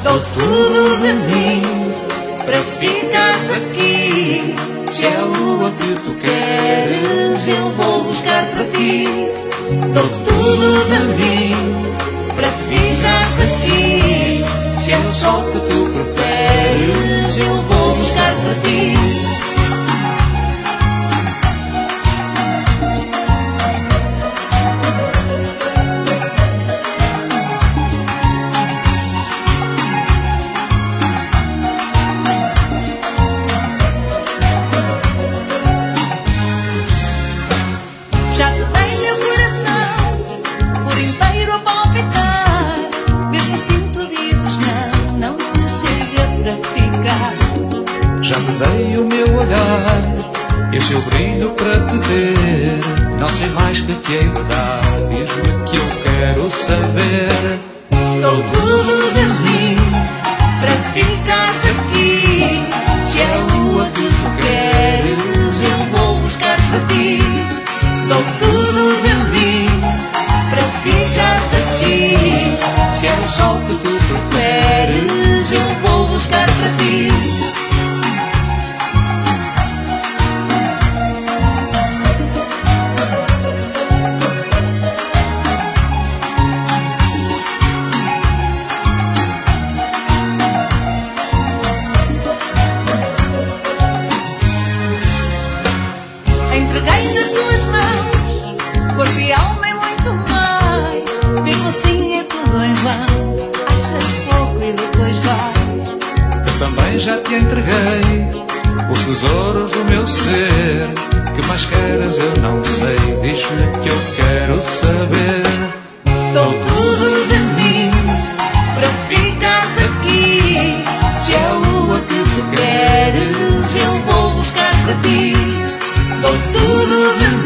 Dou tudo de mim para ficares aqui. Se é a lua que tu queres, eu vou buscar para ti. Dou tudo de mim para ficares aqui. Se é o sol que tu preferes, eu vou buscar para ti. Já te dei meu coração por inteiro a palpitar. Mesmo assim tu dizes não, não te chega para ficar. Já te dei o meu olhar e o seu brilho para te ver. Não sei mais que te hei de dar, diz-me que eu quero saber. Dou tudo de mim para ficares aqui. Se é a lua que tu queres, eu vou buscar para ti. Dou tudo de mim para ficares aqui. Se é o sol que tu preferes, Eu vou buscar para ti. Entreguei nas tuas mãos corpo e alma e muito mais. Mesmo assim é tudo em vão. Achas pouco e depois vais. eu também já te entreguei os tesouros do meu ser. Que mais queres eu não sei, diz-me que eu quero saber. Dou tudo de mim para ficares aqui. Se é a lua que tu queres, eu vou buscar para ti. Dou tudo de mim